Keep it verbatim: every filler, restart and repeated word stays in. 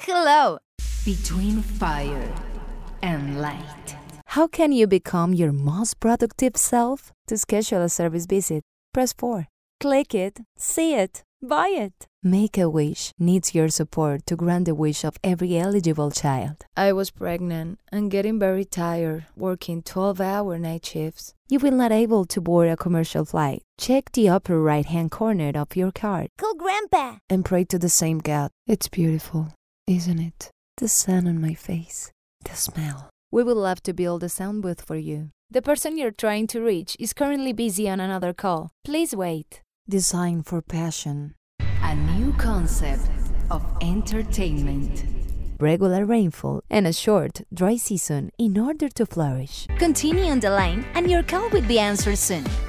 Hello! Between fire and light. How can you become your most productive self? To schedule a service visit, press four. Click it, see it, buy it. Make-A-Wish needs your support to grant the wish of every eligible child. I was pregnant and getting very tired, working twelve-hour night shifts. You will not able to board a commercial flight. Check the upper right-hand corner of your card. Call Grandpa! And pray to the same God. It's beautiful, isn't it? The sun on my face, the smell. We would love to build a sound booth for you. The person you're trying to reach is currently busy on another call. Please wait. Design for passion. A new concept of entertainment. Regular rainfall and a short, dry season in order to flourish. Continue on the line and your call will be answered soon.